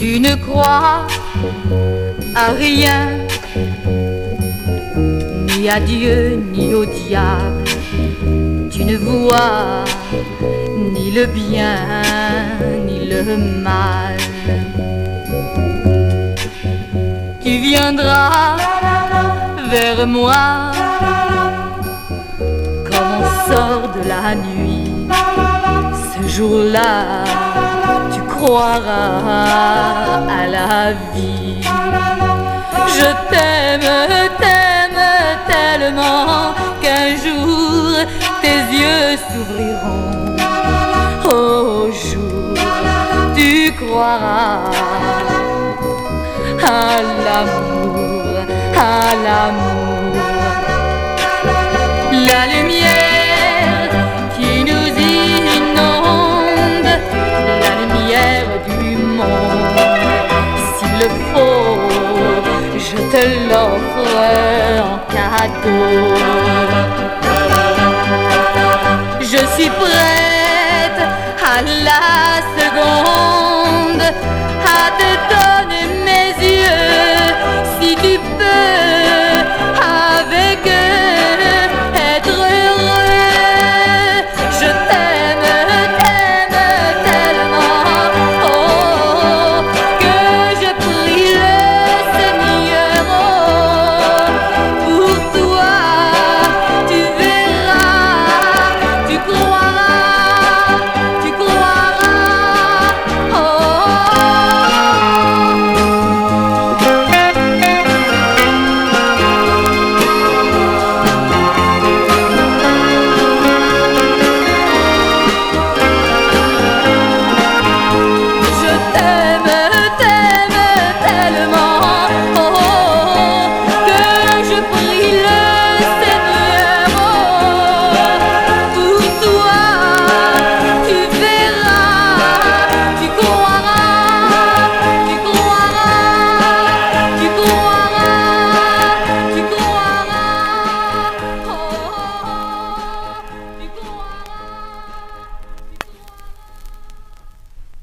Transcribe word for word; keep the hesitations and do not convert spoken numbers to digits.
Tu ne crois à rien, ni à Dieu ni au diable. Tu ne vois ni le bien ni le mal. Tu viendras vers moi quand on sort de la nuit. Ce jour-là, tu croiras à la vie. Je t'aime, t'aime tellement qu'un jour tes yeux s'ouvriront. Au jour, tu croiras à l'amour, à l'amour. La lumière qui nous inonde, la lumière du monde. S'il le faut, je te l'offre en cadeau.